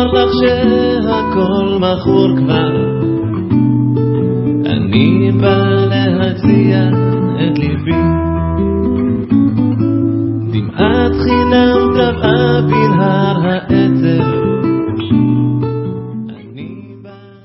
לומר לך שהכל מכור כבר, אני בא להציע את ליבי. דמעת חינם טבעה בנהר העצב,